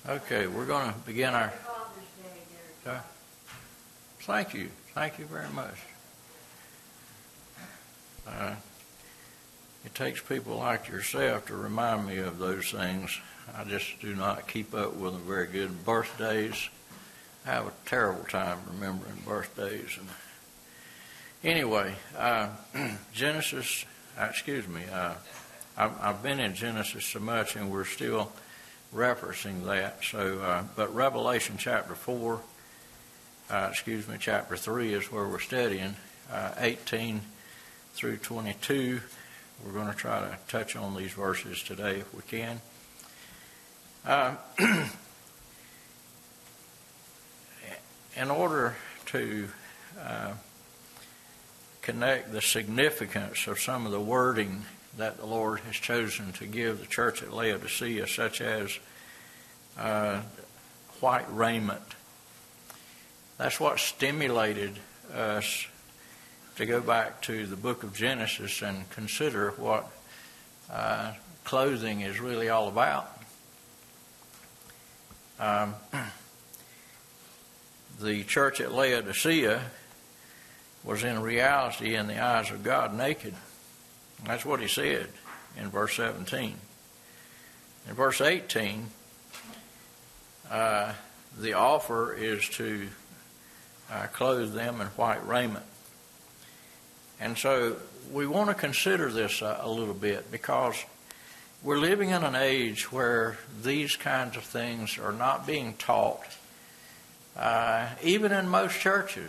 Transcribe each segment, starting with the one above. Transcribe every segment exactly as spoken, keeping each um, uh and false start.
Okay, we're going to begin our... Uh, thank you. Thank you very much. Uh, it takes people like yourself to remind me of those things. I just do not keep up with them very good. Birthdays, I have a terrible time remembering birthdays. And anyway, uh, Genesis, uh, excuse me, uh, I've, I've been in Genesis so much and we're still referencing that. So, uh, but Revelation chapter four, uh, excuse me, chapter three is where we're studying, uh, eighteen through twenty-two. We're going to try to touch on these verses today if we can. Uh, in order to uh, connect the significance of some of the wording that the Lord has chosen to give the church at Laodicea, such as uh, white raiment. That's what stimulated us to go back to the book of Genesis and consider what uh, clothing is really all about. Um, the church at Laodicea was in reality, in the eyes of God, naked. That's what he said in verse seventeen. In verse eighteen, uh, the offer is to uh, clothe them in white raiment. And so we want to consider this uh, a little bit, because we're living in an age where these kinds of things are not being taught, uh, even in most churches.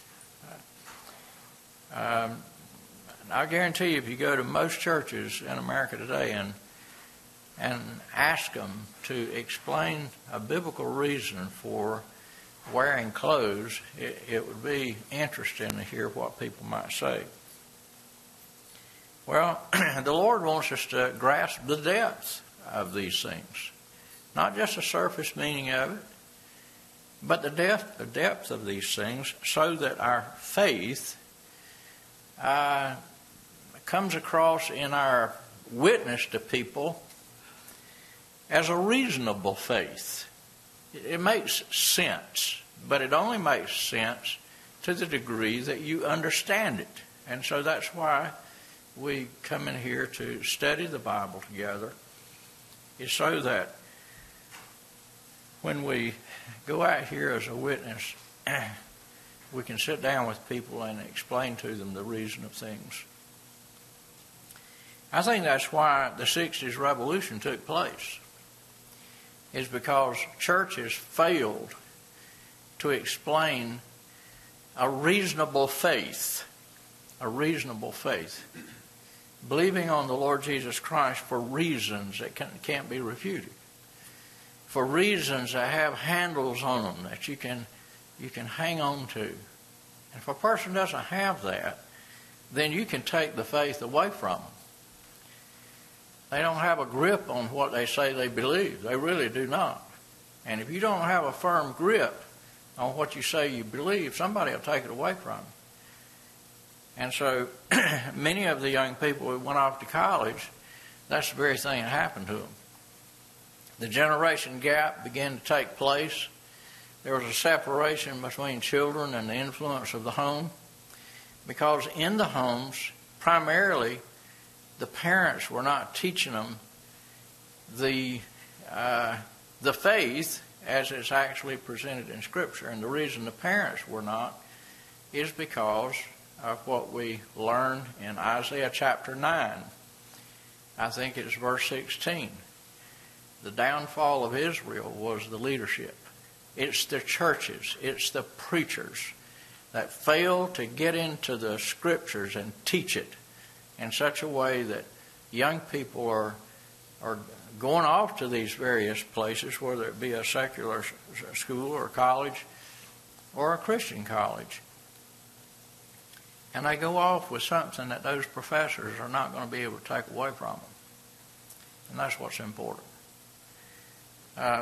Um, I guarantee you, if you go to most churches in America today and and ask them to explain a biblical reason for wearing clothes, it, it would be interesting to hear what people might say. Well, the Lord wants us to grasp the depth of these things, not just the surface meaning of it, but the depth, the depth of these things, so that our faith uh, comes across in our witness to people as a reasonable faith. It makes sense, but it only makes sense to the degree that you understand it. And so that's why we come in here to study the Bible together, is so that when we go out here as a witness, we can sit down with people and explain to them the reason of things. I think that's why the sixties revolution took place, is because churches failed to explain a reasonable faith, a reasonable faith, believing on the Lord Jesus Christ for reasons that can, can't be refuted, for reasons that have handles on them that you can you can hang on to. And if a person doesn't have that, then you can take the faith away from them. They don't have a grip on what they say they believe. They really do not. And if you don't have a firm grip on what you say you believe, somebody will take it away from you. And so many of the young people who went off to college, that's the very thing that happened to them. The generation gap began to take place. There was a separation between children and the influence of the home, because in the homes, primarily, the parents were not teaching them the uh, the faith as it's actually presented in Scripture. And the reason the parents were not is because of what we learned in Isaiah chapter nine. I think it's verse sixteen. The downfall of Israel was the leadership. It's the churches, it's the preachers that fail to get into the Scriptures and teach it in such a way that young people are are going off to these various places, whether it be a secular school or college or a Christian college. And they go off with something that those professors are not going to be able to take away from them. And that's what's important. Um,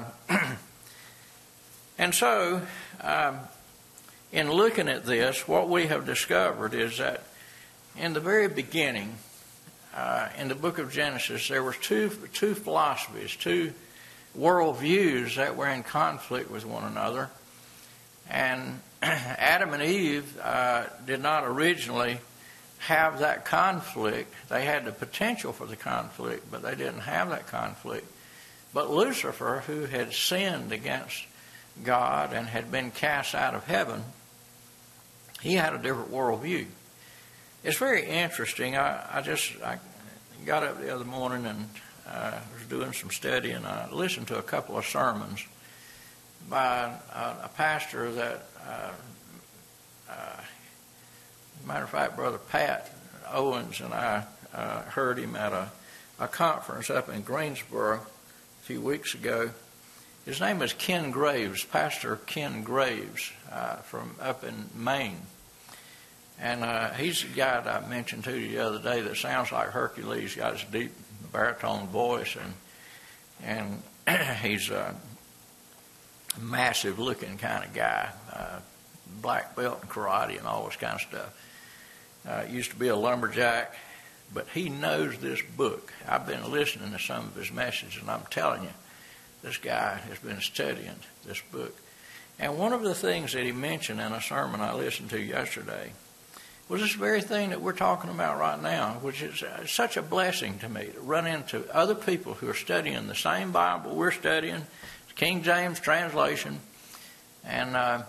and so, um, in looking at this, what we have discovered is that in the very beginning, uh, in the book of Genesis, there were two two philosophies, two worldviews that were in conflict with one another. And Adam and Eve uh, did not originally have that conflict. They had the potential for the conflict, but they didn't have that conflict. But Lucifer, who had sinned against God and had been cast out of heaven, he had a different worldview. It's very interesting. I, I just I got up the other morning and uh, was doing some study, and I listened to a couple of sermons by a, a pastor that, uh, uh, matter of fact, Brother Pat Owens and I uh, heard him at a, a conference up in Greensboro a few weeks ago. His name is Ken Graves, Pastor Ken Graves, uh, from up in Maine. And uh, he's the guy that I mentioned to you the other day that sounds like Hercules. He's got his deep baritone voice, and and he's a massive-looking kind of guy, uh, black belt in karate and all this kind of stuff. Uh, used to be a lumberjack, but he knows this book. I've been listening to some of his messages, and I'm telling you, this guy has been studying this book. And one of the things that he mentioned in a sermon I listened to yesterday was this very thing that we're talking about right now, which is such a blessing to me to run into other people who are studying the same Bible we're studying, King James translation, and uh,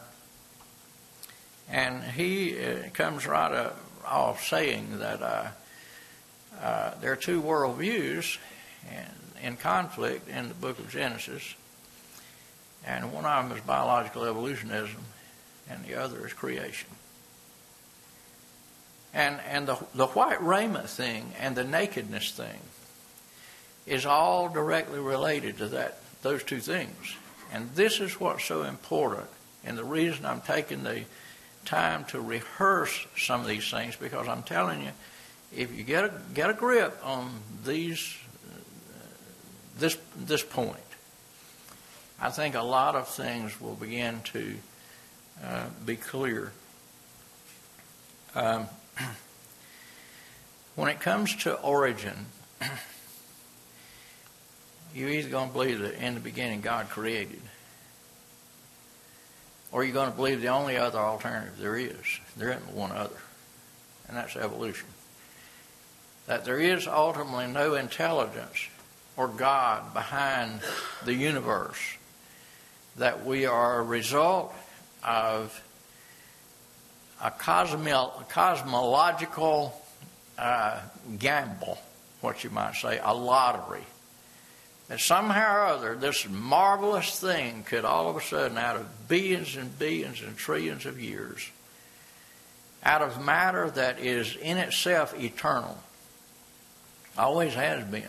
and he uh, comes right up, off saying that uh, uh, there are two worldviews in, in conflict in the book of Genesis, and one of them is biological evolutionism, and the other is creation. And and the the white raiment thing and the nakedness thing is all directly related to that those two things. And this is what's so important, and the reason I'm taking the time to rehearse some of these things, because I'm telling you, if you get a get a grip on these uh, this this point, I think a lot of things will begin to uh, be clear. Um, when it comes to origin, you're either going to believe that in the beginning God created, or you're going to believe the only other alternative there is. There isn't one other, and that's evolution. That there is ultimately no intelligence or God behind the universe, that we are a result of a, cosmo- a cosmological uh, gamble, what you might say, a lottery. That somehow or other, this marvelous thing could all of a sudden, out of billions and billions and trillions of years, out of matter that is in itself eternal, always has been,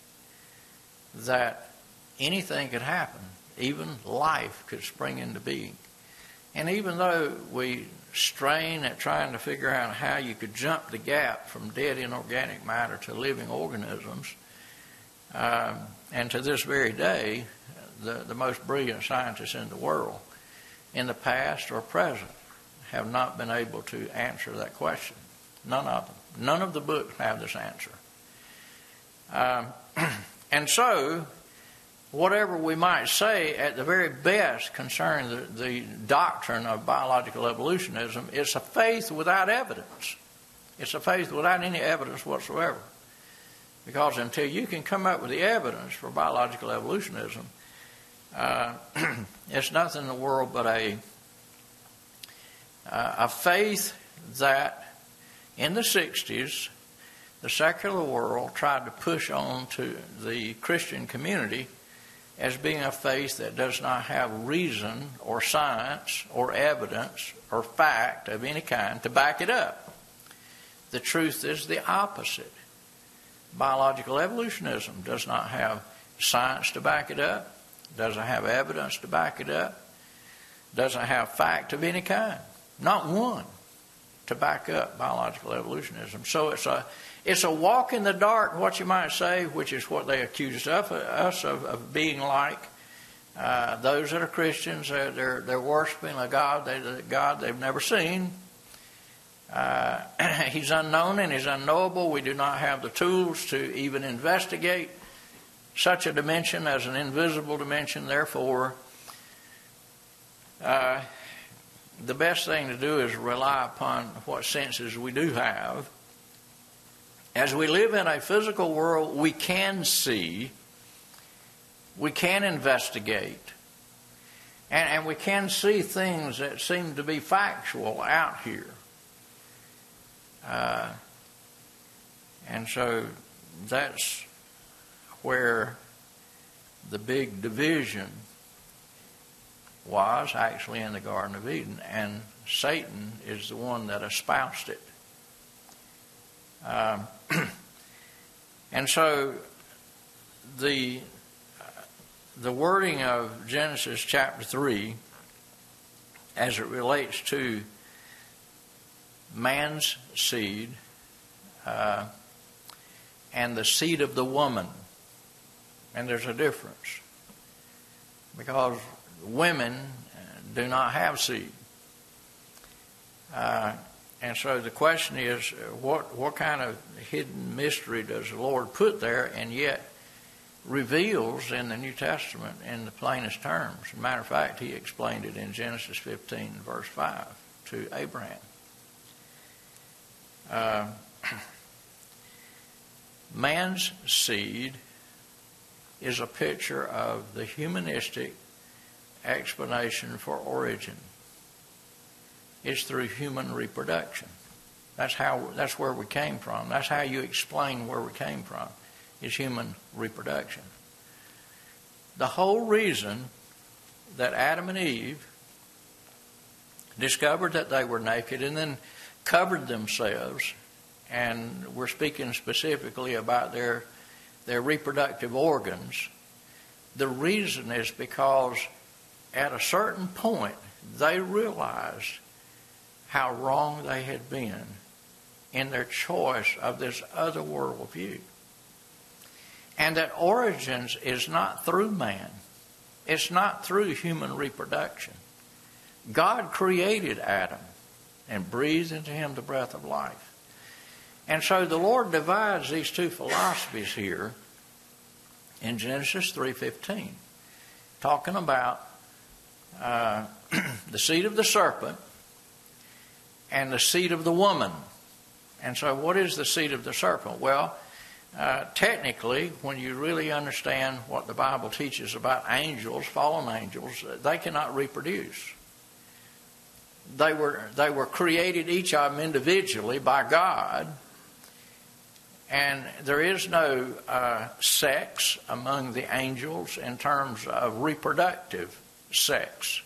that anything could happen. Even life could spring into being. And even though we strain at trying to figure out how you could jump the gap from dead inorganic matter to living organisms, um, and to this very day, the, the most brilliant scientists in the world, in the past or present, have not been able to answer that question. None of them. None of the books have this answer. Um, and so, whatever we might say at the very best concerning the, the doctrine of biological evolutionism, it's a faith without evidence. It's a faith without any evidence whatsoever. Because until you can come up with the evidence for biological evolutionism, uh, it's nothing in the world but a, uh, a faith that in the sixties, the secular world tried to push on to the Christian community as being a faith that does not have reason or science or evidence or fact of any kind to back it up. The truth is the opposite. Biological evolutionism does not have science to back it up, doesn't have evidence to back it up, doesn't have fact of any kind, not one, to back up biological evolutionism. So it's a it's a walk in the dark, what you might say, which is what they accuse us of, us of, of being like. Uh, those that are Christians, they're, they're, they're worshiping a God, they, a God they've never seen. Uh, he's unknown and he's unknowable. We do not have the tools to even investigate such a dimension as an invisible dimension. Therefore, uh, the best thing to do is rely upon what senses we do have. As we live in a physical world, we can see, we can investigate, and, and we can see things that seem to be factual out here. Uh, and so that's where the big division was, actually in the Garden of Eden, and Satan is the one that espoused it. Um, and so the the wording of Genesis chapter three, as it relates to man's seed uh, and the seed of the woman, and there's a difference, because women do not have seed. Uh, and so the question is, what, what kind of hidden mystery does the Lord put there, and yet reveals in the New Testament in the plainest terms? As a matter of fact, he explained it in Genesis fifteen, verse five, to Abraham. Uh, man's seed is a picture of the humanistic explanation for origin. It's through human reproduction. That's how. That's where we came from. That's how you explain where we came from, is human reproduction. The whole reason that Adam and Eve discovered that they were naked and then covered themselves, and we're speaking specifically about their their reproductive organs, the reason is because at a certain point they realized how wrong they had been in their choice of this other worldview. And that origins is not through man. It's not through human reproduction. God created Adam and breathed into him the breath of life. And so the Lord divides these two philosophies here in Genesis three fifteen, talking about uh, the seed of the serpent and the seed of the woman. And so what is the seed of the serpent? Well, uh, technically, when you really understand what the Bible teaches about angels, fallen angels, they cannot reproduce. They were, they were created, each of them individually, by God. And there is no uh, sex among the angels in terms of reproductive sex.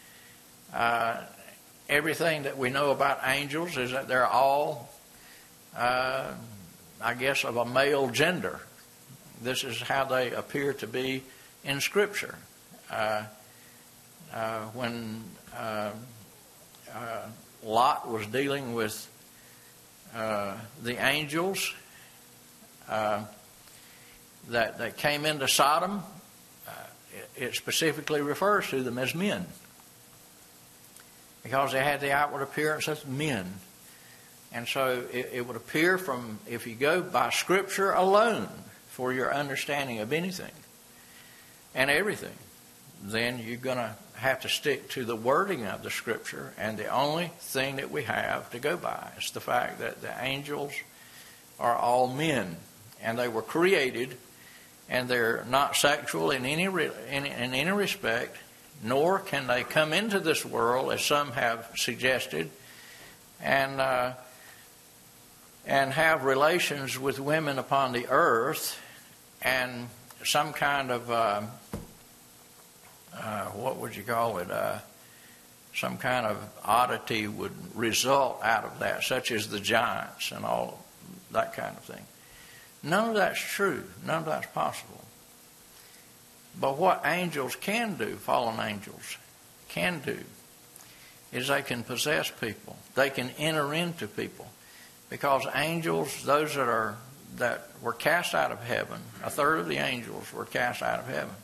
Uh, everything that we know about angels is that they're all, uh, I guess, of a male gender. This is how they appear to be in Scripture. Uh, uh, when uh, uh, Lot was dealing with uh, the angels uh, that, that came into Sodom, uh, it, it specifically refers to them as men, because they had the outward appearance of men. And so it, it would appear from, if you go by Scripture alone for your understanding of anything and everything, then you're going to have to stick to the wording of the Scripture, and the only thing that we have to go by is the fact that the angels are all men, and they were created, and they're not sexual in any, in, in any respect, nor can they come into this world, as some have suggested, and uh, and have relations with women upon the earth, and some kind of, uh, uh, what would you call it, uh, some kind of oddity would result out of that, such as the giants and all that kind of thing. None of that's true. None of that's possible. But what angels can do, fallen angels can do, is they can possess people. They can enter into people. Because angels, those that are that were cast out of heaven, a third of the angels were cast out of heaven.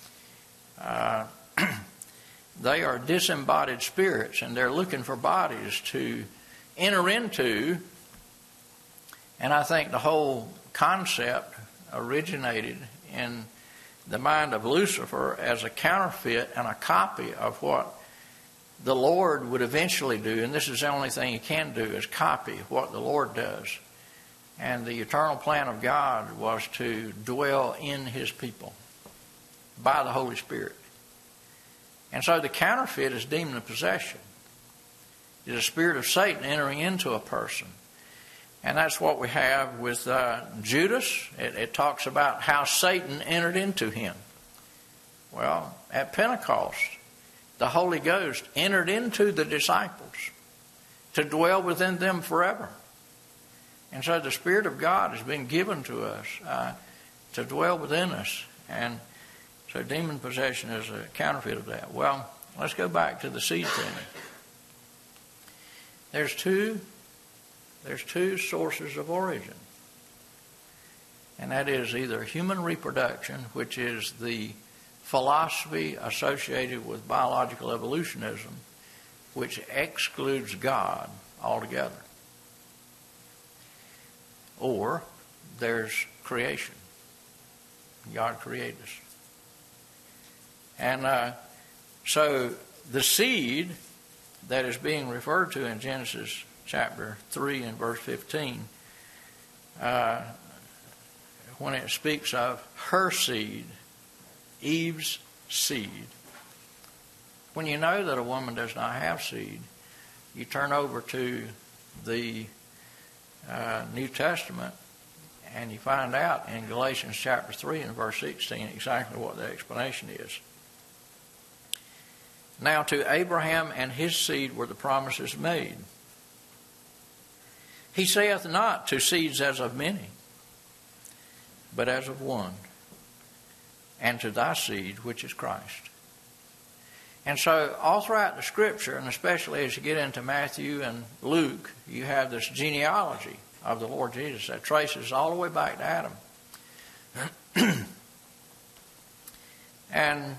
Uh, they are disembodied spirits, and they're looking for bodies to enter into. And I think the whole concept originated in the mind of Lucifer as a counterfeit and a copy of what the Lord would eventually do. And this is the only thing he can do, is copy what the Lord does. And the eternal plan of God was to dwell in his people by the Holy Spirit. And so the counterfeit is demon possession. It's a spirit of Satan entering into a person. And that's what we have with uh, Judas. It, it talks about how Satan entered into him. Well, at Pentecost, the Holy Ghost entered into the disciples to dwell within them forever. And so the Spirit of God has been given to us uh, to dwell within us. And so demon possession is a counterfeit of that. Well, let's go back to the seed thing. There's two, there's two sources of origin. And that is either human reproduction, which is the philosophy associated with biological evolutionism, which excludes God altogether. Or there's creation. God created us. And uh, so the seed that is being referred to in Genesis chapter three and verse fifteen, uh, when it speaks of her seed, Eve's seed, when you know that a woman does not have seed, you turn over to the uh, New Testament and you find out in Galatians chapter three and verse sixteen exactly what the explanation is. Now to Abraham and his seed were the promises made. He saith not to seeds as of many, but as of one, and to thy seed, which is Christ. And so all throughout the Scripture, and especially as you get into Matthew and Luke, you have this genealogy of the Lord Jesus that traces all the way back to Adam. And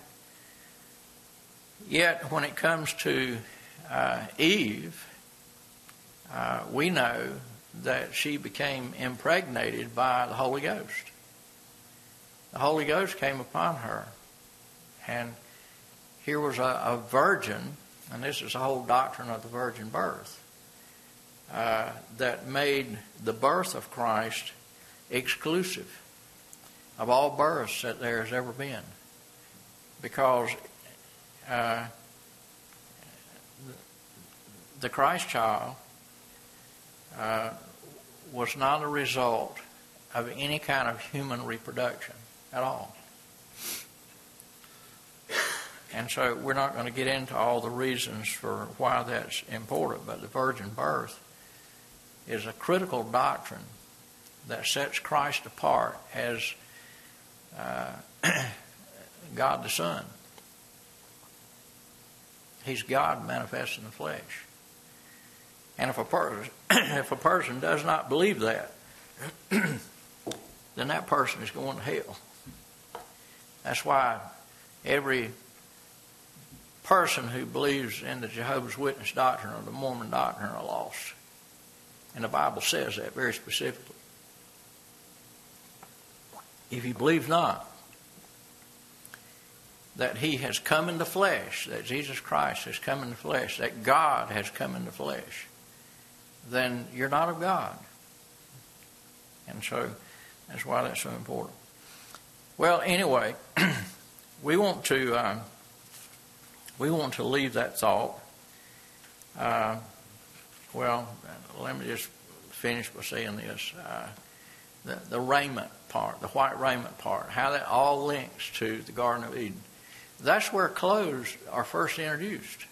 yet, when it comes to uh, Eve, uh, we know that she became impregnated by the Holy Ghost. The Holy Ghost came upon her. And here was a, a virgin, and this is the whole doctrine of the virgin birth, uh, that made the birth of Christ exclusive of all births that there has ever been. Because Uh, the Christ child uh, was not a result of any kind of human reproduction at all. And so we're not going to get into all the reasons for why that's important, but the virgin birth is a critical doctrine that sets Christ apart as uh, God the Son. He's God manifest in the flesh. And if a person, if a person does not believe that, then that person is going to hell. That's why every person who believes in the Jehovah's Witness doctrine or the Mormon doctrine are lost. And the Bible says that very specifically. If he believes not that he has come in the flesh, that Jesus Christ has come in the flesh, that God has come in the flesh, then you're not of God. And so that's why that's so important. Well, anyway, we want to uh, we want to leave that thought. Uh, well, let me just finish by saying this: uh, the, the raiment part, the white raiment part, how that all links to the Garden of Eden. That's where clothes are first introduced.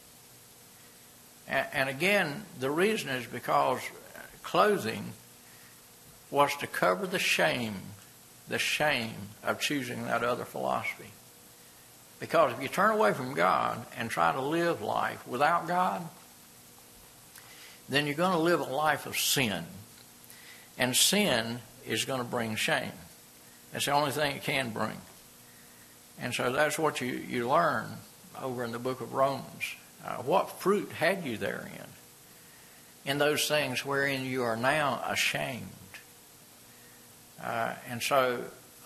And, and again, the reason is because clothing was to cover the shame, the shame of choosing that other philosophy. Because if you turn away from God and try to live life without God, then you're going to live a life of sin. And sin is going to bring shame. That's the only thing it can bring. And so that's what you, you learn over in the book of Romans. Uh, what fruit had you therein? In those things wherein you are now ashamed. Uh, and so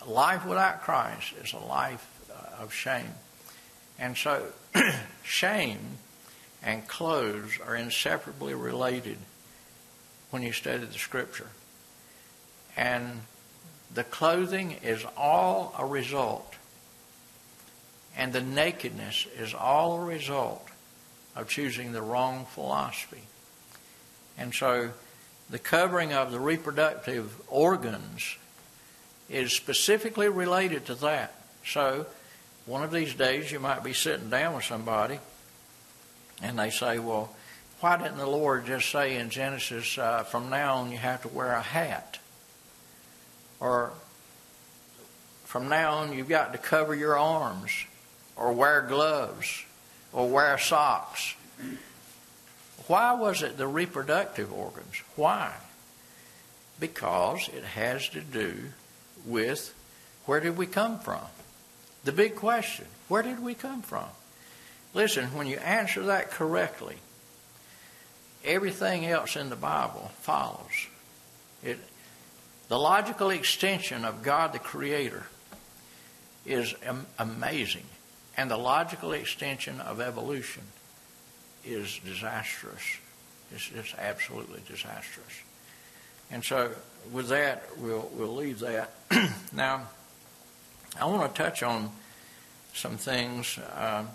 life without Christ is a life uh, of shame. And so shame and clothes are inseparably related when you study the Scripture. And the clothing is all a result, and the nakedness is all a result of choosing the wrong philosophy. And so the covering of the reproductive organs is specifically related to that. So one of these days you might be sitting down with somebody and they say, well, why didn't the Lord just say in Genesis, uh, from now on you have to wear a hat? Or from now on you've got to cover your arms, or wear gloves, or wear socks. Why was it the reproductive organs? Why? Because it has to do with where did we come from? The big question, where did we come from? Listen, when you answer that correctly, everything else in the Bible follows. It, the logical extension of God the Creator is am- amazing. And the logical extension of evolution is disastrous. It's, it's absolutely disastrous. And so with that, we'll, we'll leave that. Now, I want to touch on some things uh,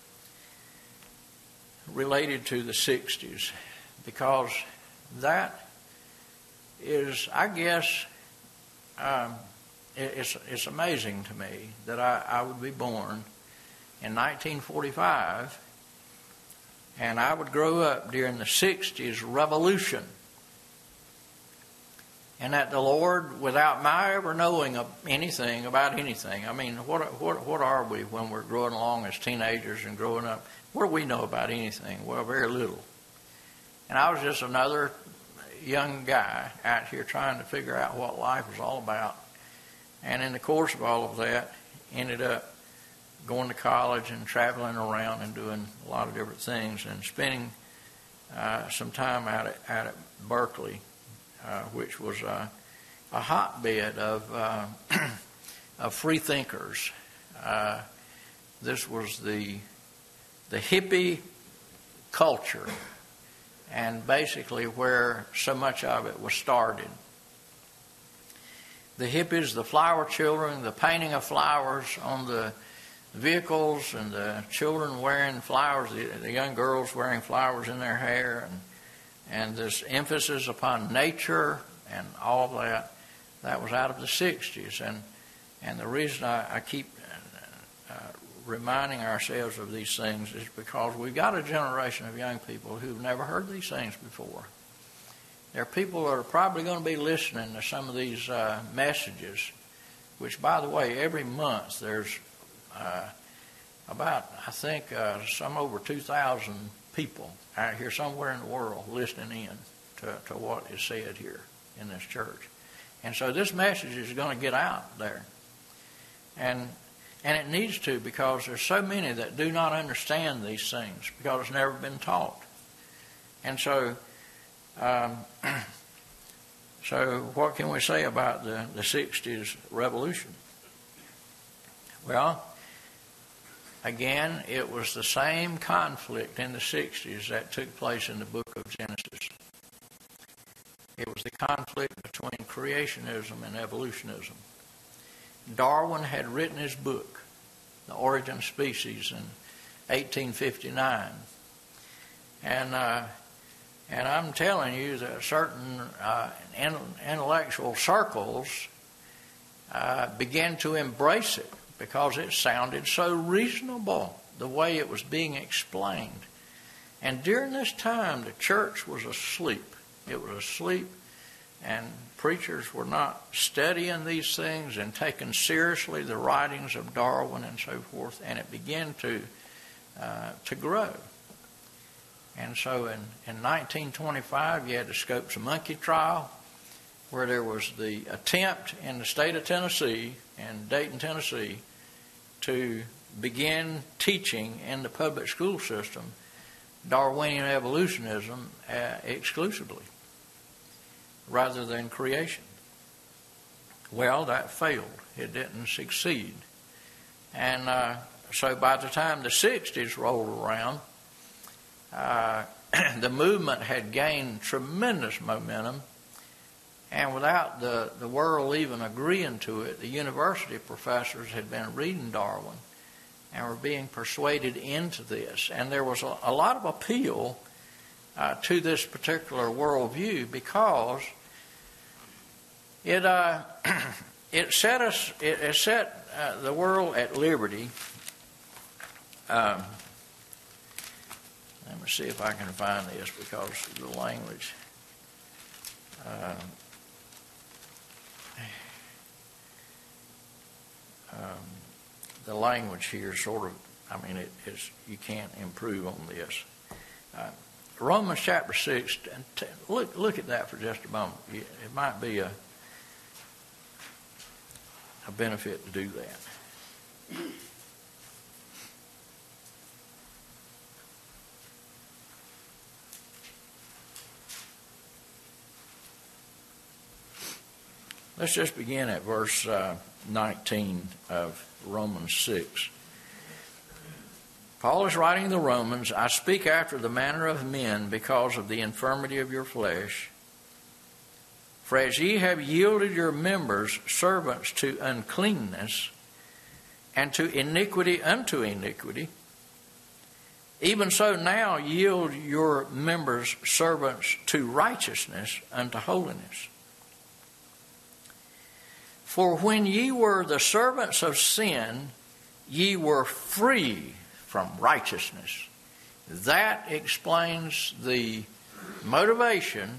related to the sixties, because that is, I guess, um, it, it's, it's amazing to me that I, I would be born in nineteen forty-five, and I would grow up during the sixties revolution, and that the Lord, without my ever knowing of anything about anything, I mean, what what what are we when we're growing along as teenagers and growing up? What do we know about anything? Well, very little. And I was just another young guy out here trying to figure out what life was all about, and in the course of all of that, ended up going to college and traveling around and doing a lot of different things, and spending uh, some time out at, out at Berkeley, uh, which was uh, a hotbed of, uh, of free thinkers. Uh, this was the the hippie culture, and basically where so much of it was started. The hippies, the flower children, the painting of flowers on the vehicles, and the children wearing flowers, the, the young girls wearing flowers in their hair, and and this emphasis upon nature and all of that, that was out of the sixties. And and the reason I, I keep uh, reminding ourselves of these things is because we've got a generation of young people who've never heard these things before. There are people that are probably going to be listening to some of these uh, messages, which, by the way, every month there's Uh, about, I think, uh, some over two thousand people out here somewhere in the world listening in to, to what is said here in this church. And so this message is going to get out there. And and it needs to, because there's so many that do not understand these things because it's never been taught. And so, um, so what can we say about the, the sixties revolution? Well, again, it was the same conflict in the sixties that took place in the book of Genesis. It was the conflict between creationism and evolutionism. Darwin had written his book, The Origin of Species, in eighteen fifty-nine. And uh, and I'm telling you that certain uh, intellectual circles uh, began to embrace it, because it sounded so reasonable, the way it was being explained. And during this time, the church was asleep. It was asleep, and preachers were not studying these things and taking seriously the writings of Darwin and so forth, and it began to uh, to grow. And so in, in nineteen twenty-five, you had the Scopes of Monkey trial, where there was the attempt in the state of Tennessee, in Dayton, Tennessee, to begin teaching in the public school system Darwinian evolutionism uh, exclusively, rather than creation. Well, that failed. It didn't succeed. And uh, so by the time the sixties rolled around, uh, the movement had gained tremendous momentum. And without the, the world even agreeing to it, the university professors had been reading Darwin and were being persuaded into this. And there was a, a lot of appeal uh, to this particular worldview because it uh, it set us it, it set uh, the world at liberty. Um, let me see if I can find this because the language. Uh, um, the language here sort of, I mean, it is, you can't improve on this. Uh, Romans chapter six, look, look at that for just a moment. It might be a a benefit to do that. Let's just begin at verse uh, nineteen of Romans six. Paul is writing to the Romans, I speak after the manner of men because of the infirmity of your flesh. For as ye have yielded your members servants to uncleanness, and to iniquity unto iniquity, even so now yield your members servants to righteousness unto holiness. For when ye were the servants of sin, ye were free from righteousness. That explains the motivation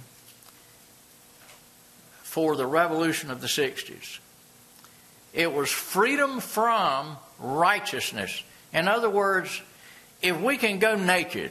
for the revolution of the sixties. It was freedom from righteousness. In other words, if we can go naked,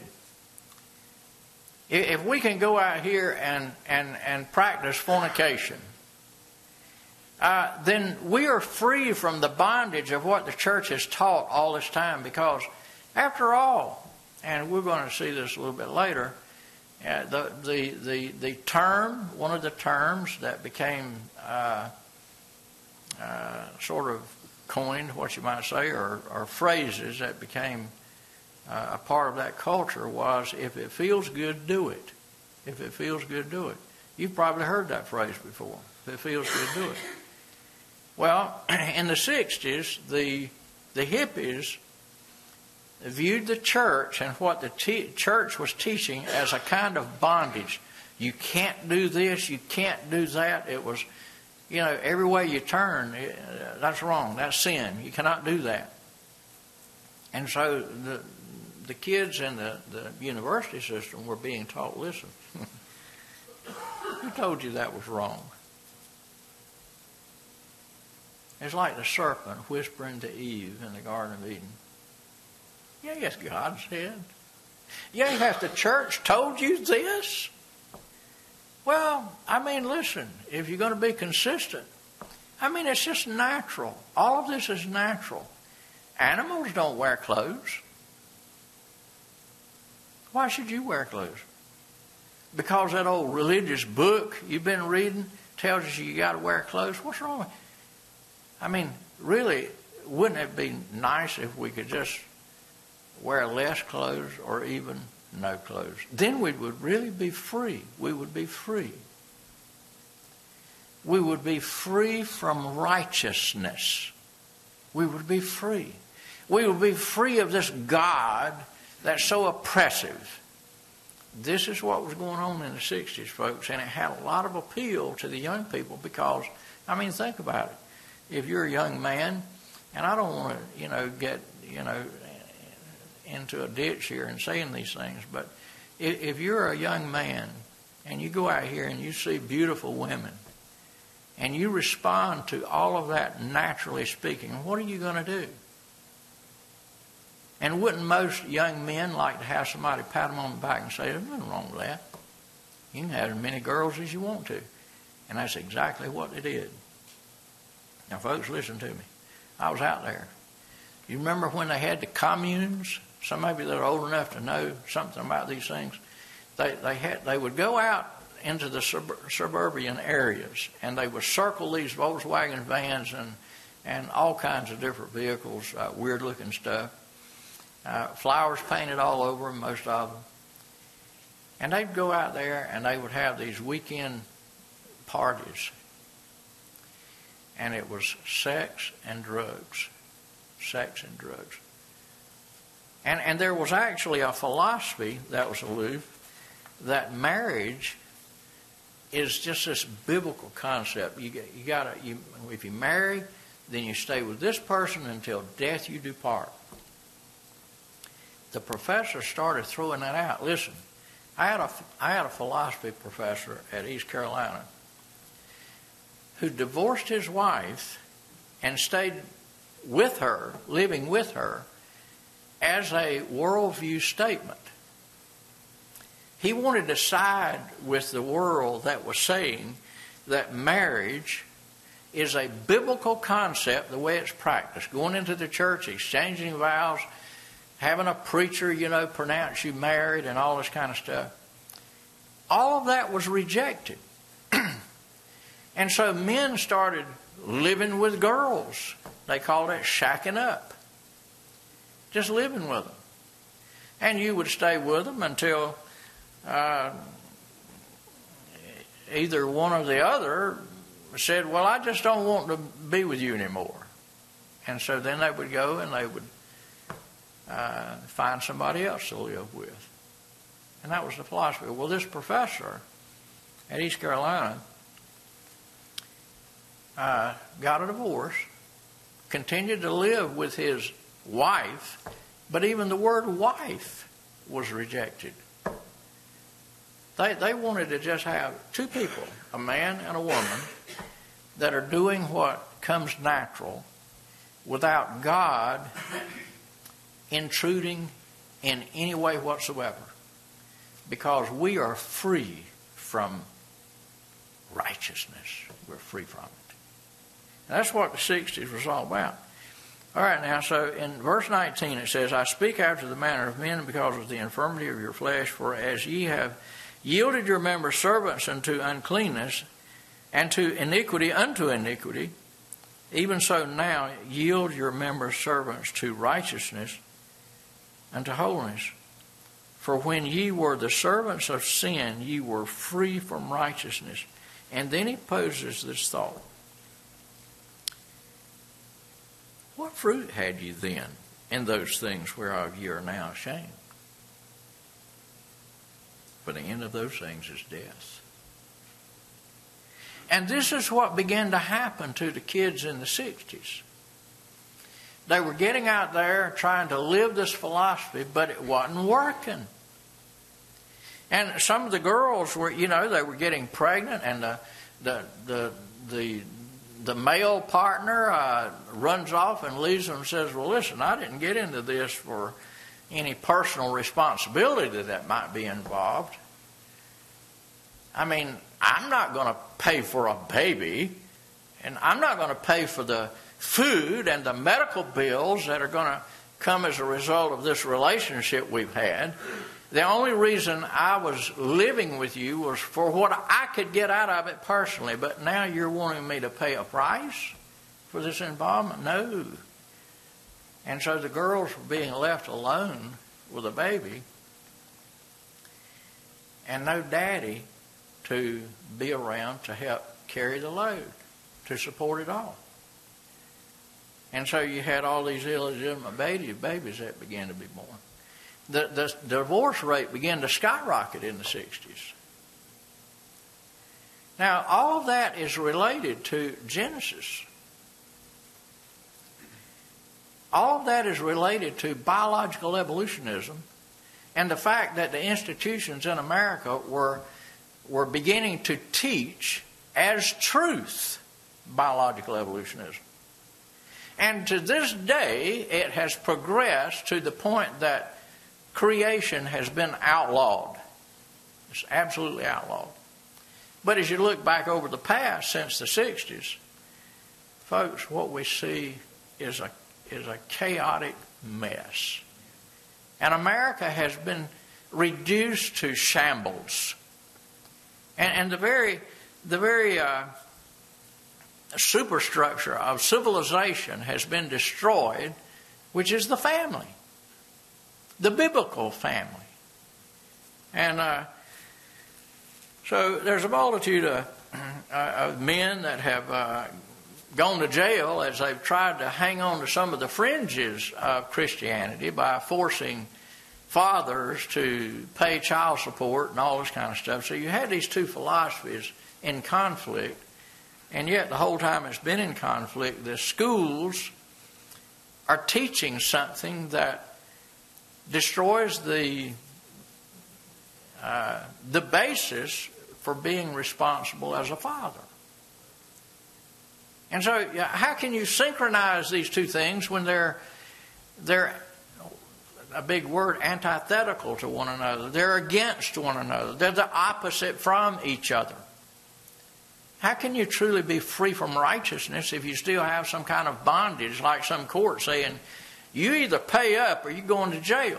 if we can go out here and, and, and practice fornication, uh, then we are free from the bondage of what the church has taught all this time. Because after all, and we're going to see this a little bit later, Uh, the, the the the term, one of the terms that became uh, uh, sort of coined, what you might say, or, or phrases that became uh, a part of that culture was, if it feels good, do it. If it feels good, do it. You've probably heard that phrase before. If it feels good, do it. Well, in the sixties, the the hippies viewed the church and what the te- church was teaching as a kind of bondage. You can't do this, you can't do that. It was, you know, every way you turn, it, uh, that's wrong, that's sin. You cannot do that. And so the the kids in the, the university system were being taught, listen, who told you that was wrong? It's like the serpent whispering to Eve in the Garden of Eden. Yeah, yes, God said. Yeah, has the church told you this? Well, I mean, listen, if you're going to be consistent, I mean, it's just natural. All of this is natural. Animals don't wear clothes. Why should you wear clothes? Because that old religious book you've been reading tells you you got to wear clothes. What's wrong with it? I mean, really, wouldn't it be nice if we could just wear less clothes or even no clothes? Then we would really be free. We would be free. We would be free from righteousness. We would be free. We would be free of this God that's so oppressive. This is what was going on in the sixties, folks, and it had a lot of appeal to the young people because, I mean, think about it. If you're a young man, and I don't want to, you know, get, you know, into a ditch here and saying these things, but if you're a young man and you go out here and you see beautiful women and you respond to all of that naturally speaking, what are you going to do? And wouldn't most young men like to have somebody pat them on the back and say, there's nothing wrong with that. You can have as many girls as you want to. And that's exactly what they did. Now, folks, listen to me. I was out there. You remember when they had the communes? Some of you that are old enough to know something about these things. They they had they would go out into the sub- suburban areas, and they would circle these Volkswagen vans and, and all kinds of different vehicles, uh, weird-looking stuff. Uh, flowers painted all over them, most of them. And they'd go out there, and they would have these weekend parties. And it was sex and drugs. Sex and drugs. And, and there was actually a philosophy that was aloof, that marriage is just this biblical concept. You, you gotta, you, if you marry, then you stay with this person until death you do part. The professor started throwing that out. Listen, I had a, I had a philosophy professor at East Carolina who divorced his wife and stayed with her, living with her, as a worldview statement. He wanted to side with the world that was saying that marriage is a biblical concept the way it's practiced. Going into the church, exchanging vows, having a preacher, you know, pronounce you married and all this kind of stuff. All of that was rejected. And so men started living with girls. They called it shacking up. Just living with them. And you would stay with them until uh, either one or the other said, well, I just don't want to be with you anymore. And so then they would go and they would uh, find somebody else to live with. And that was the philosophy. Well, this professor at East Carolina uh, got a divorce, continued to live with his wife, but even the word wife was rejected. They, they wanted to just have two people, a man and a woman, that are doing what comes natural without God intruding in any way whatsoever. Because we are free from righteousness. We're free from it. And that's what the sixties was all about. All right, now, so in verse nineteen it says, I speak after the manner of men because of the infirmity of your flesh, for as ye have yielded your members servants unto uncleanness, and to iniquity unto iniquity, even so now yield your members servants to righteousness unto holiness. For when ye were the servants of sin, ye were free from righteousness. And then he poses this thought. What fruit had ye then in those things whereof ye are now ashamed? For the end of those things is death. And this is what began to happen to the kids in the sixties. They were getting out there trying to live this philosophy, but it wasn't working. And some of the girls were, you know, they were getting pregnant, and the the the the, the male partner uh, runs off and leaves them and says, well, listen, I didn't get into this for any personal responsibility that might be involved. I mean, I'm not going to pay for a baby, and I'm not going to pay for the food and the medical bills that are going to come as a result of this relationship we've had. The only reason I was living with you was for what I could get out of it personally, but now you're wanting me to pay a price for this involvement? No. And so the girls were being left alone with a baby and no daddy to be around to help carry the load, to support it all. And so you had all these illegitimate baby, babies that began to be born. The, the divorce rate began to skyrocket in the sixties. Now, all of that is related to Genesis. All of that is related to biological evolutionism and the fact that the institutions in America were, were beginning to teach as truth biological evolutionism. And to this day, it has progressed to the point that creation has been outlawed. It's absolutely outlawed. But as you look back over the past, since the sixties, folks, what we see is a is a chaotic mess. And America has been reduced to shambles. And, and the very, the very uh, superstructure of civilization has been destroyed, which is the family, the biblical family. And uh, so there's a multitude of, uh, of men that have uh, gone to jail as they've tried to hang on to some of the fringes of Christianity by forcing fathers to pay child support and all this kind of stuff. So you had these two philosophies in conflict, and yet the whole time it's been in conflict, the schools are teaching something that destroys the uh, the basis for being responsible as a father. And so how can you synchronize these two things when they're they're a big word, antithetical to one another? They're against one another. They're the opposite from each other. How can you truly be free from righteousness if you still have some kind of bondage, like some court saying, you either pay up or you're going to jail?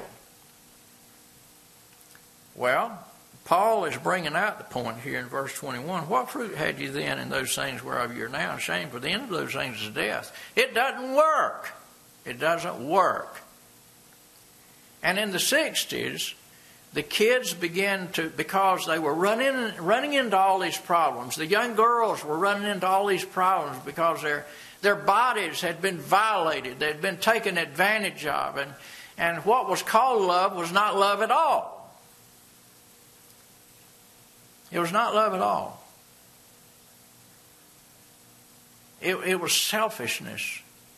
Well, Paul is bringing out the point here in verse twenty-one. What fruit had you then in those things whereof you're now ashamed? For the end of those things is death. It doesn't work. It doesn't work. And in the sixties, the kids began to, because they were running running into all these problems. The young girls were running into all these problems because their their bodies had been violated. They had been taken advantage of. And, and what was called love was not love at all. It was not love at all. It, it was selfishness.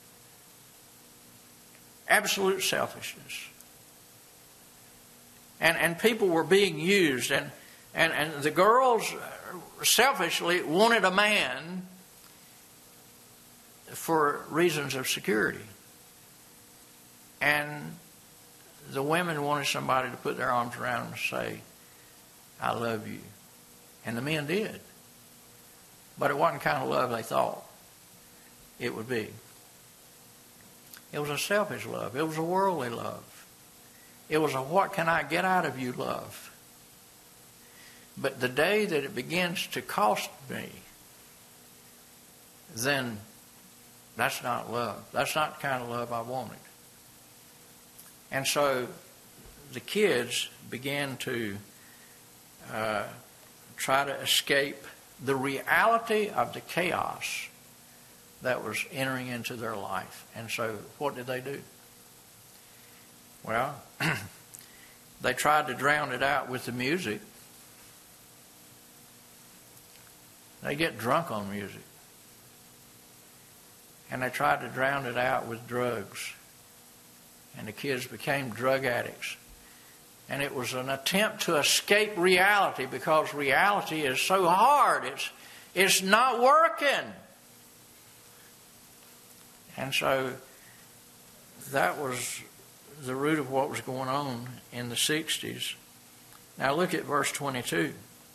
Absolute selfishness. And and people were being used, and, and, and the girls selfishly wanted a man for reasons of security. And the women wanted somebody to put their arms around them and say, I love you. And the men did. But it wasn't the kind of love they thought it would be. It was a selfish love. It was a worldly love. It was a what can I get out of you love. But the day that it begins to cost me, then that's not love. That's not the kind of love I wanted. And so the kids began to uh, try to escape the reality of the chaos that was entering into their life. And so what did they do? Well, they tried to drown it out with the music. They get drunk on music. And they tried to drown it out with drugs. And the kids became drug addicts. And it was an attempt to escape reality, because reality is so hard. It's, it's not working. And so that was the root of what was going on in the sixties. Now look at verse twenty-two.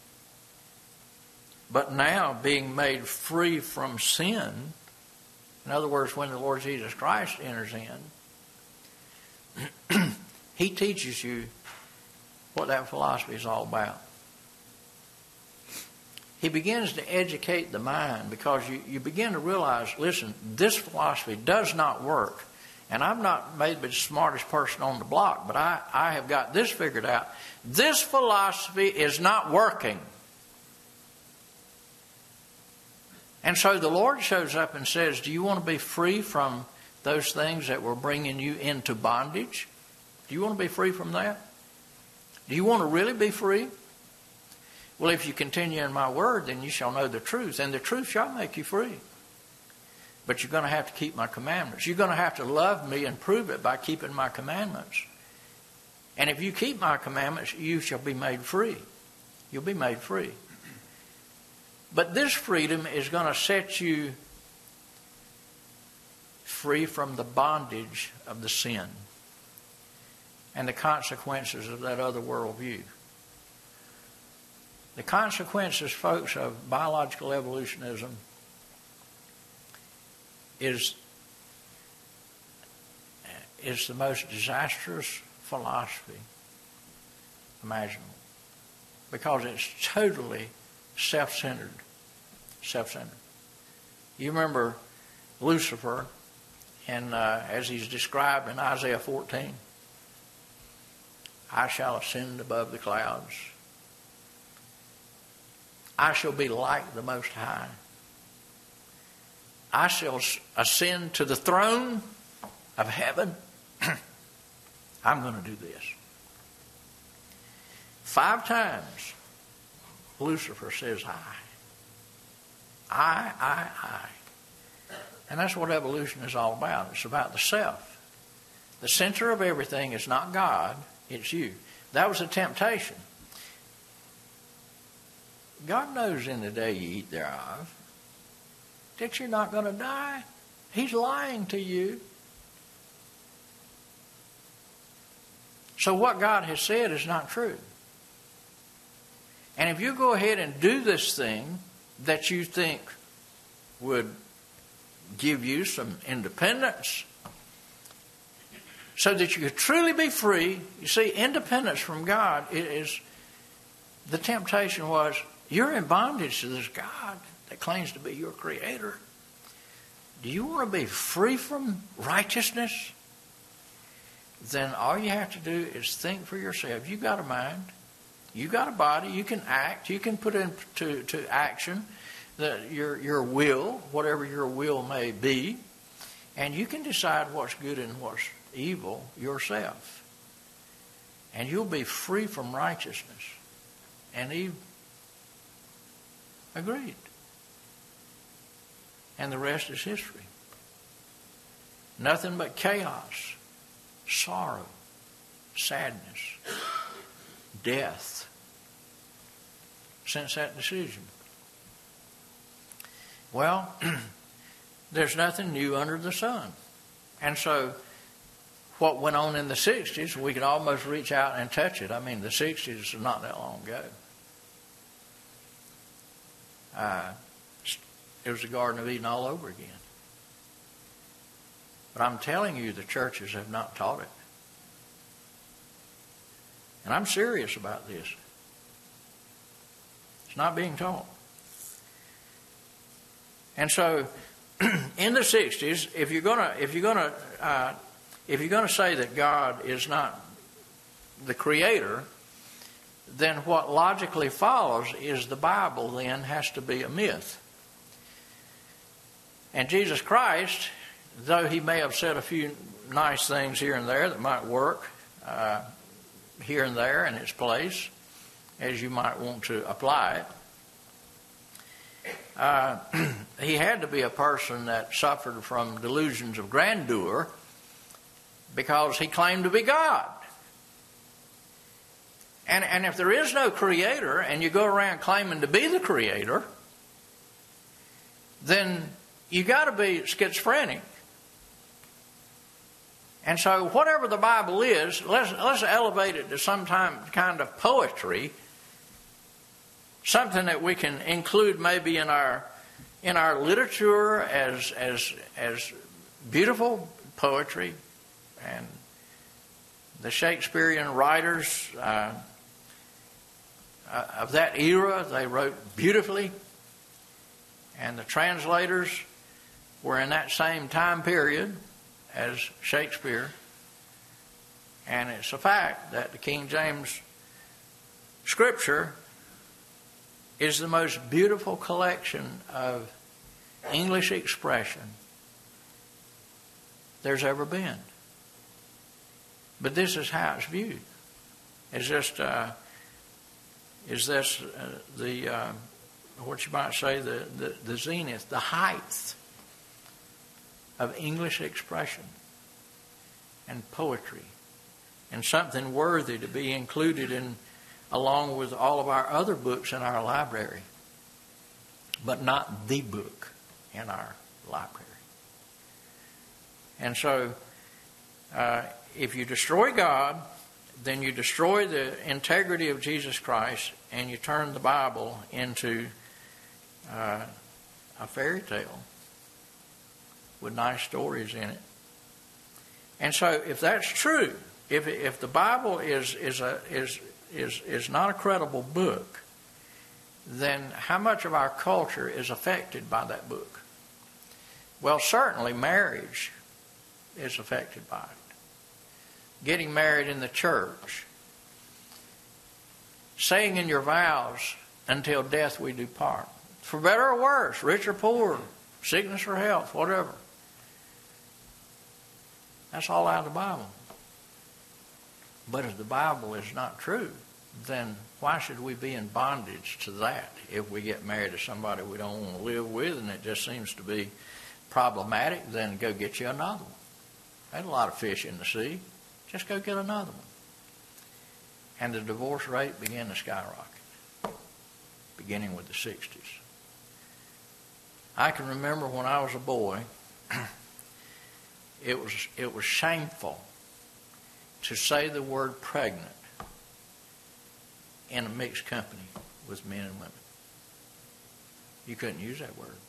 But now, being made free from sin, in other words, when the Lord Jesus Christ enters in, He teaches you what that philosophy is all about. He begins to educate the mind, because you, you begin to realize, listen, this philosophy does not work. And I'm not maybe the smartest person on the block, but I, I have got this figured out. This philosophy is not working. And so the Lord shows up and says, do you want to be free from those things that were bringing you into bondage? Do you want to be free from that? Do you want to really be free? Well, if you continue in my word, then you shall know the truth, and the truth shall make you free. But you're going to have to keep my commandments. You're going to have to love me and prove it by keeping my commandments. And if you keep my commandments, you shall be made free. You'll be made free. But this freedom is going to set you free from the bondage of the sin and the consequences of that other worldview. The consequences, folks, of biological evolutionism is, is the most disastrous philosophy imaginable, because it's totally self-centered. Self-centered. You remember Lucifer, and uh, as he's described in Isaiah fourteen, I shall ascend above the clouds. I shall be like the Most High. I shall ascend to the throne of heaven. I'm going to do this. Five times Lucifer says I. I, I, I. And that's what evolution is all about. It's about the self. The center of everything is not God, it's you. That was a temptation. God knows in the day you eat thereof that you're not going to die. He's lying to you. So what God has said is not true. And if you go ahead and do this thing that you think would give you some independence so that you could truly be free, you see, independence from God is, the temptation was, you're in bondage to this God that claims to be your creator. Do you want to be free from righteousness? Then all you have to do is think for yourself. You've got a mind. You've got a body. You can act. You can put into to action the, your, your will, whatever your will may be. And you can decide what's good and what's evil yourself. And you'll be free from righteousness. And Eve agreed. And the rest is history. Nothing but chaos, sorrow, sadness, death since that decision. Well, there's nothing new under the sun. And so what went on in the sixties, we could almost reach out and touch it. I mean, the sixties are not that long ago. Uh, it was the Garden of Eden all over again. But I'm telling you, the churches have not taught it. And I'm serious about this. It's not being taught. And so, in the sixties, if you're gonna, if you're gonna, uh, if you're gonna say that God is not the creator, then what logically follows is the Bible then has to be a myth. And Jesus Christ, though he may have said a few nice things here and there that might work uh, here and there in its place, as you might want to apply it, uh, he had to be a person that suffered from delusions of grandeur because he claimed to be God. And, and if there is no creator and you go around claiming to be the creator, then you got to be schizophrenic. And so whatever the Bible is, let's, let's elevate it to some kind of poetry, something that we can include maybe in our in our literature as as as beautiful poetry. And the Shakespearean writers uh, of that era, they wrote beautifully. And the translators were in that same time period as Shakespeare. And it's a fact that the King James Scripture is the most beautiful collection of English expression there's ever been. But this is how it's viewed. It's just, uh, is this uh, the, uh, what you might say, the, the, the zenith, the height of English expression and poetry, and something worthy to be included in along with all of our other books in our library, but not the book in our library. And so, uh, if you destroy God, then you destroy the integrity of Jesus Christ, and you turn the Bible into uh, a fairy tale with nice stories in it. And so, if that's true, if if the Bible is is a is is is not a credible book, then how much of our culture is affected by that book? Well, certainly marriage is affected by it. Getting married in the church. Saying in your vows, until death we do part. For better or worse, rich or poor, sickness or health, whatever. That's all out of the Bible. But if the Bible is not true, then why should we be in bondage to that if we get married to somebody we don't want to live with and it just seems to be problematic? Then go get you another one. There's a lot of fish in the sea. Just go get another one. And the divorce rate began to skyrocket, beginning with the sixties. I can remember when I was a boy, it was it was shameful to say the word pregnant in a mixed company with men and women. You couldn't use that word.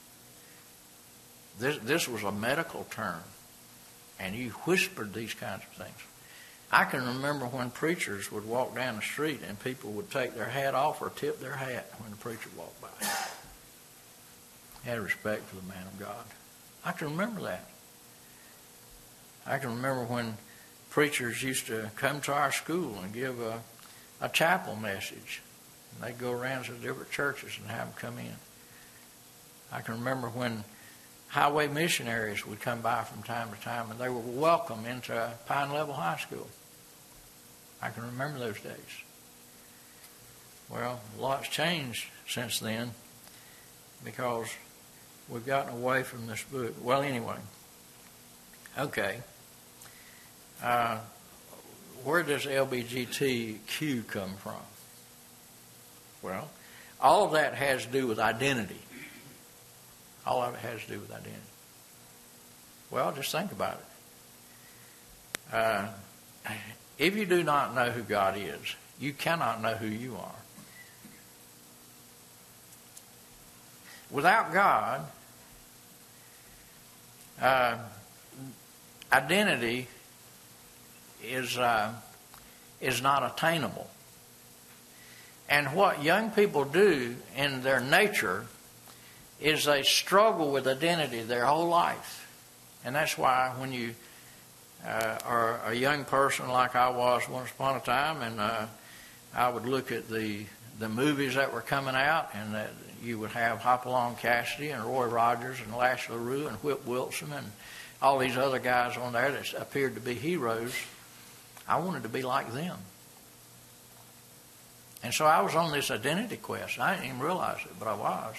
This, this was a medical term, and you whispered these kinds of things. I can remember when preachers would walk down the street and people would take their hat off or tip their hat when the preacher walked by. Had respect for the man of God. I can remember that. I can remember when preachers used to come to our school and give a, a chapel message. And they'd go around to different churches and have them come in. I can remember when highway missionaries would come by from time to time and they were welcome into Pine Level High School. I can remember those days. Well, a lot's changed since then because we've gotten away from this book. Well, anyway, okay. Uh, where does L G B T Q come from? Well, all of that has to do with identity. All of it has to do with identity. Well, just think about it. Uh, if you do not know who God is, you cannot know who you are. Without God, uh, identity is uh, is not attainable. And what young people do in their nature is they struggle with identity their whole life. And that's why when you uh, are a young person like I was once upon a time, and uh, I would look at the the movies that were coming out, and that you would have Hopalong Cassidy and Roy Rogers and Lash LaRue and Whip Wilson and all these other guys on there that appeared to be heroes. I wanted to be like them. And so I was on this identity quest. I didn't even realize it, but I was.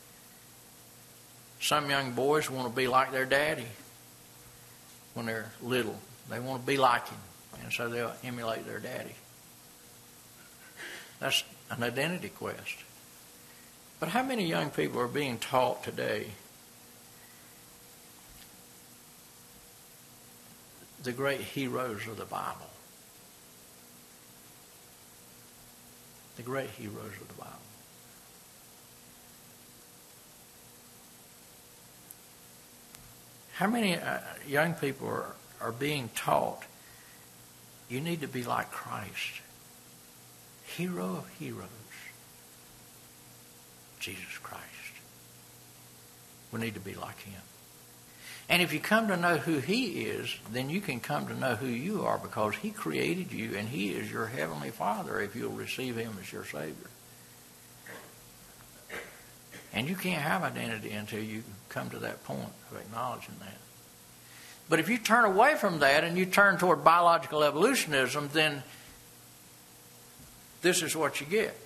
Some young boys want to be like their daddy when they're little. They want to be like him, and so they'll emulate their daddy. That's an identity quest. But how many young people are being taught today the great heroes of the Bible? The great heroes of the Bible. How many uh, young people are, are being taught you need to be like Christ? Hero of heroes. Jesus Christ. We need to be like him. And if you come to know who he is, then you can come to know who you are, because he created you and he is your heavenly Father if you'll receive him as your Savior. And you can't have identity until you come to that point of acknowledging that. But if you turn away from that and you turn toward biological evolutionism, then this is what you get.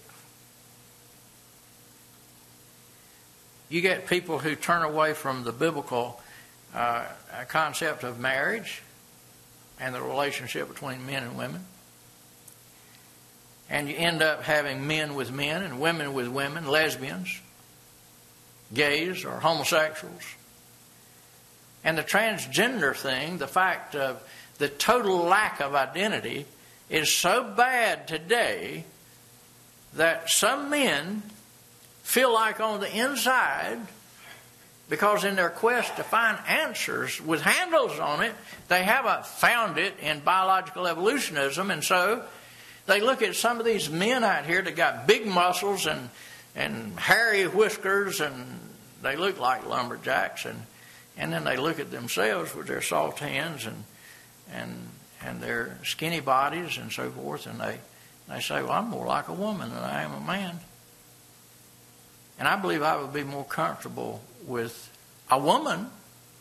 You get people who turn away from the biblical uh, concept of marriage and the relationship between men and women. And you end up having men with men and women with women, lesbians, gays or homosexuals. And the transgender thing, the fact of the total lack of identity, is so bad today that some men feel like on the inside, because in their quest to find answers with handles on it, they haven't found it in biological evolutionism. And so they look at some of these men out here that got big muscles and and hairy whiskers, and they look like lumberjacks, and and then they look at themselves with their soft hands and and and their skinny bodies and so forth, and they they say, well, I'm more like a woman than I am a man. And I believe I would be more comfortable with a woman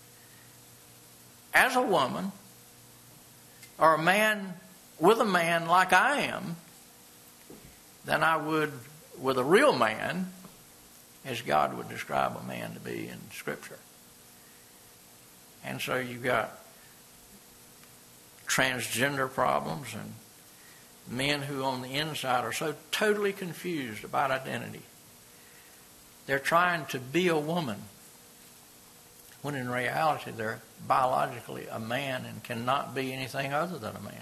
as a woman, or a man with a man like I am, than I would with a real man, as God would describe a man to be in Scripture. And so you've got transgender problems and men who on the inside are so totally confused about identity. They're trying to be a woman, when in reality they're biologically a man and cannot be anything other than a man.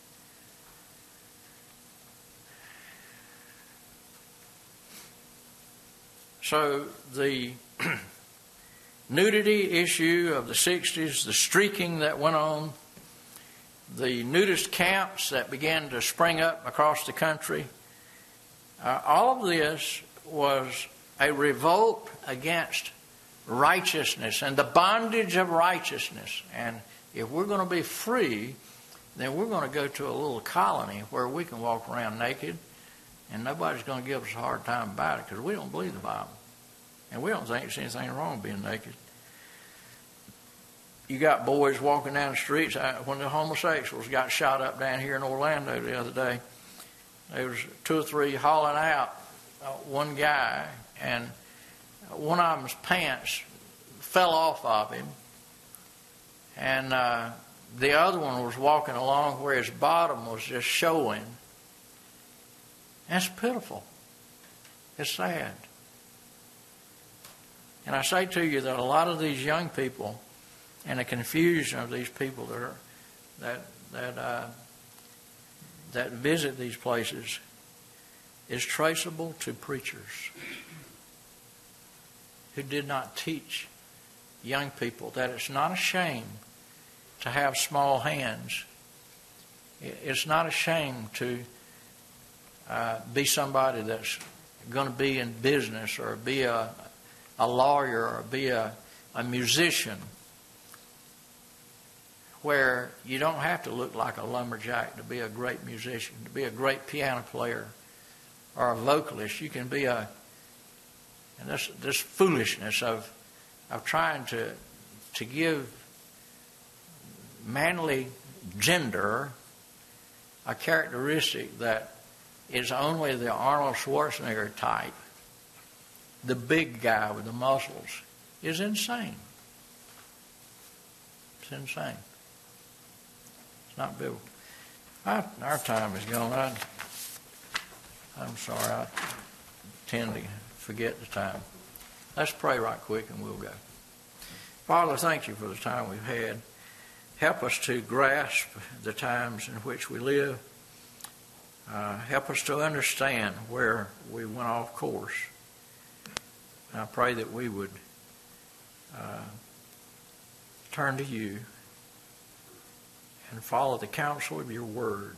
So the nudity issue of the sixties, the streaking that went on, the nudist camps that began to spring up across the country, uh, all of this was a revolt against righteousness and the bondage of righteousness. And if we're going to be free, then we're going to go to a little colony where we can walk around naked, and nobody's going to give us a hard time about it, because we don't believe the Bible. And we don't think there's anything wrong with being naked. You got boys walking down the streets. When the homosexuals got shot up down here in Orlando the other day, there was two or three hauling out uh, one guy, and one of them's pants fell off of him, and uh, the other one was walking along where his bottom was just showing. That's pitiful. It's sad. And I say to you that a lot of these young people and the confusion of these people that are, that that uh, that visit these places is traceable to preachers who did not teach young people that it's not a shame to have small hands. It's not a shame to uh, be somebody that's going to be in business, or be a, a lawyer, or be a, a musician, where you don't have to look like a lumberjack to be a great musician, to be a great piano player, or a vocalist. You can be a, and this this foolishness of of trying to to give manly gender a characteristic that is only the Arnold Schwarzenegger type, the big guy with the muscles, is insane. It's insane. It's not biblical. Our, our time is gone. I, I'm sorry. I tend to forget the time. Let's pray right quick and we'll go. Father, thank you for the time we've had. Help us to grasp the times in which we live. Uh, help us to understand where we went off course. And I pray that we would uh, turn to you and follow the counsel of your word.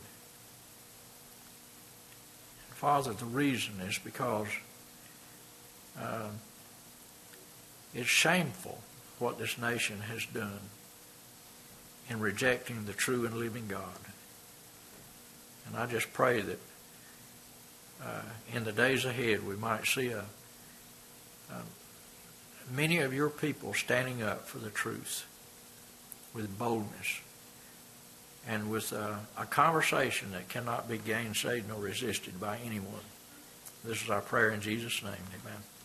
And Father, the reason is because uh, it's shameful what this nation has done in rejecting the true and living God. And I just pray that uh, in the days ahead we might see a, a, many of your people standing up for the truth with boldness and with a, a conversation that cannot be gainsaid nor resisted by anyone. This is our prayer in Jesus' name. Amen.